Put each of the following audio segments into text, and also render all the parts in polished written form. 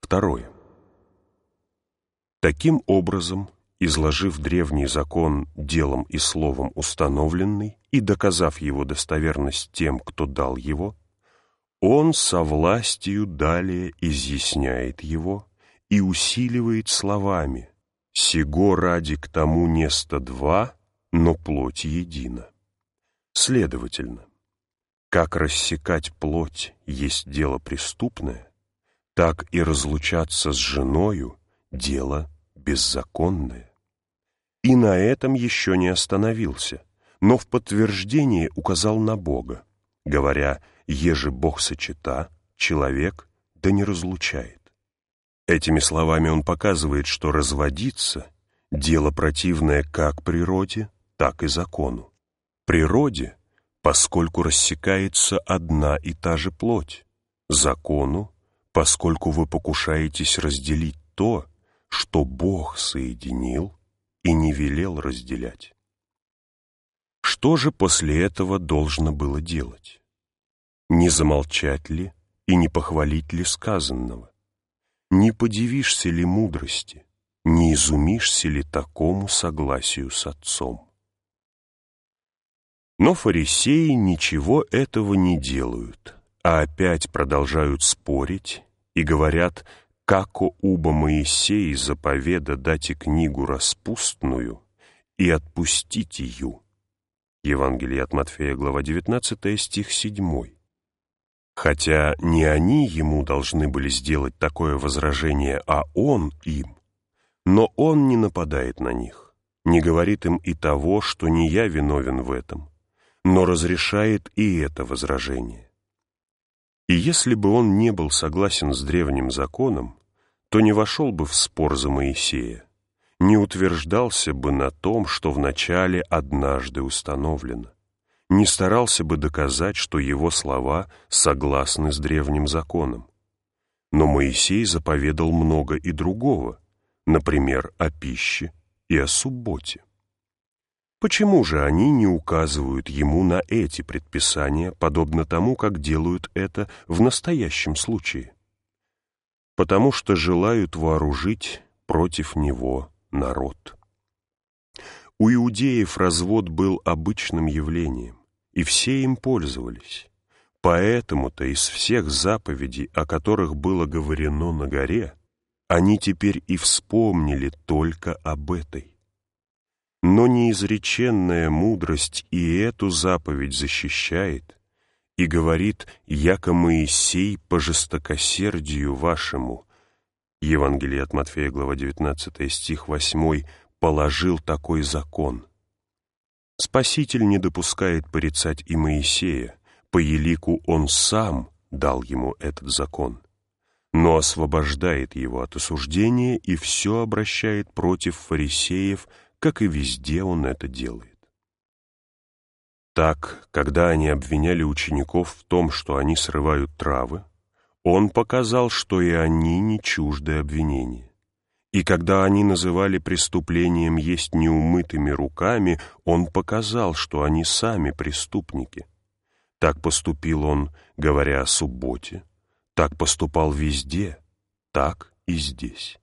Второе. Таким образом, изложив древний закон делом и словом установленный и доказав его достоверность тем, кто дал его, он со властью далее изъясняет его и усиливает словами: «Сего ради к тому неста два, но плоть едина». Следовательно, как рассекать плоть есть дело преступное, так и разлучаться с женою — дело беззаконное. И на этом еще не остановился, но в подтверждение указал на Бога, говоря: «Еже Бог сочета, человек да не разлучает». Этими словами он показывает, что разводиться — дело противное как природе, так и закону. Природе, поскольку рассекается одна и та же плоть; закону, поскольку вы покушаетесь разделить то, что Бог соединил и не велел разделять. Что же после этого должно было делать? Не замолчать ли и не похвалить ли сказанного? Не подивишься ли мудрости, не изумишься ли такому согласию с Отцом? Но фарисеи ничего этого не делают, а опять продолжают спорить и говорят: «Како уба Моисей заповеда дати книгу распустную и отпустить ее». Евангелие от Матфея, глава 19, стих 7. Хотя не они ему должны были сделать такое возражение, а он им, но он не нападает на них, не говорит им и того, что не я виновен в этом, но разрешает и это возражение. И если бы он не был согласен с древним законом, то не вошел бы в спор за Моисея, не утверждался бы на том, что вначале однажды установлено, не старался бы доказать, что его слова согласны с древним законом. Но Моисей заповедал много и другого, например, о пище и о субботе. Почему же они не указывают ему на эти предписания, подобно тому, как делают это в настоящем случае? Потому что желают вооружить против него народ. У иудеев развод был обычным явлением, и все им пользовались. Поэтому-то из всех заповедей, о которых было говорено на горе, они теперь и вспомнили только об этой. Но неизреченная мудрость и эту заповедь защищает и говорит: «Яко Моисей по жестокосердию вашему». Евангелие от Матфея, глава 19, стих 8, положил такой закон. Спаситель не допускает порицать и Моисея, по елику он сам дал ему этот закон, но освобождает его от осуждения и все обращает против фарисеев, как и везде он это делает. Так, когда они обвиняли учеников в том, что они срывают травы, он показал, что и они не чужды обвинения. И когда они называли преступлением есть неумытыми руками, он показал, что они сами преступники. Так поступил он, говоря о субботе, так поступал везде, так и здесь.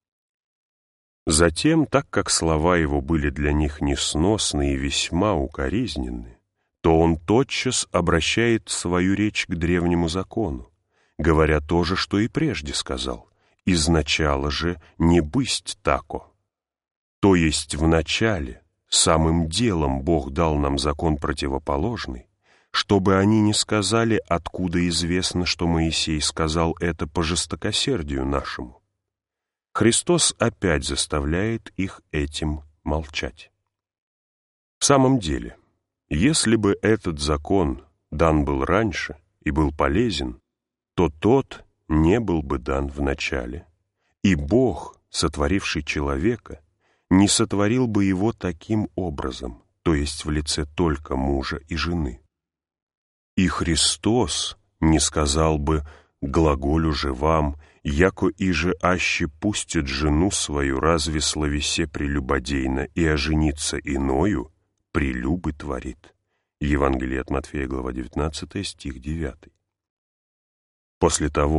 Затем, так как слова его были для них несносны и весьма укоризненны, то он тотчас обращает свою речь к древнему закону, говоря то же, что и прежде сказал: «Изначало же не бысть тако». То есть вначале, самым делом Бог дал нам закон противоположный, чтобы они не сказали, откуда известно, что Моисей сказал это по жестокосердию нашему. Христос опять заставляет их этим молчать. В самом деле, если бы этот закон дан был раньше и был полезен, то тот не был бы дан в начале, и Бог, сотворивший человека, не сотворил бы его таким образом, то есть в лице только мужа и жены. И Христос не сказал бы: «Глаголю же вам, яко иже аще пустит жену свою, разве словесе прелюбодейно, и ожениться иною прелюбы творит». Евангелие от Матфея, глава 19, стих 9. После того,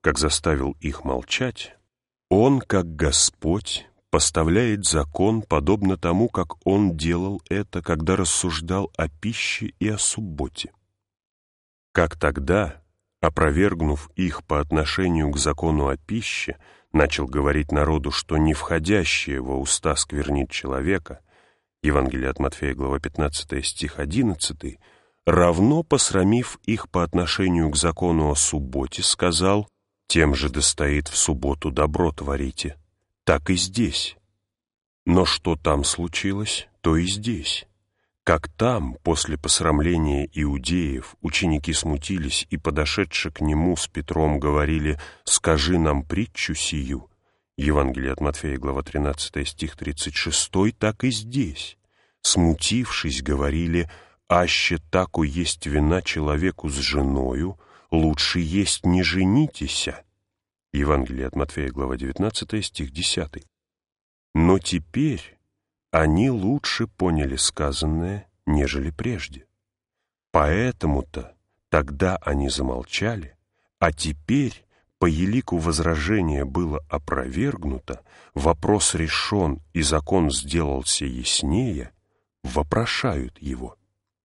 как заставил их молчать, Он, как Господь, поставляет закон, подобно тому, как Он делал это, когда рассуждал о пище и о субботе. Как тогда, опровергнув их по отношению к закону о пище, начал говорить народу, что не входящее во уста сквернит человека, Евангелие от Матфея, глава 15, стих 11, равно посрамив их по отношению к закону о субботе, сказал: «Тем же достоит в субботу добро творите». Так и здесь. Но что там случилось, то и здесь. Как там, после посрамления иудеев, ученики смутились и, подошедши к нему с Петром, говорили: «Скажи нам притчу сию». Евангелие от Матфея, глава 13, стих 36, так и здесь. Смутившись, говорили: «Аще тако есть вина человеку с женою, лучше есть не женитеся». Евангелие от Матфея, глава 19, стих 10. Но теперь они лучше поняли сказанное, нежели прежде. Поэтому-то тогда они замолчали, а теперь, по елику возражение было опровергнуто, вопрос решен и закон сделался яснее, вопрошают его.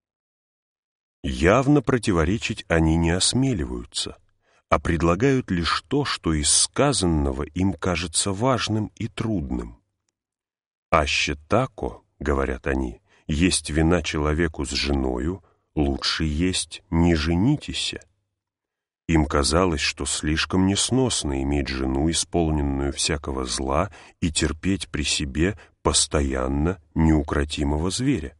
Явно противоречить они не осмеливаются, а предлагают лишь то, что из сказанного им кажется важным и трудным. «Аще тако, — говорят они, — есть вина человеку с женою, лучше есть не женитеся». Им казалось, что слишком несносно иметь жену, исполненную всякого зла, и терпеть при себе постоянно неукротимого зверя.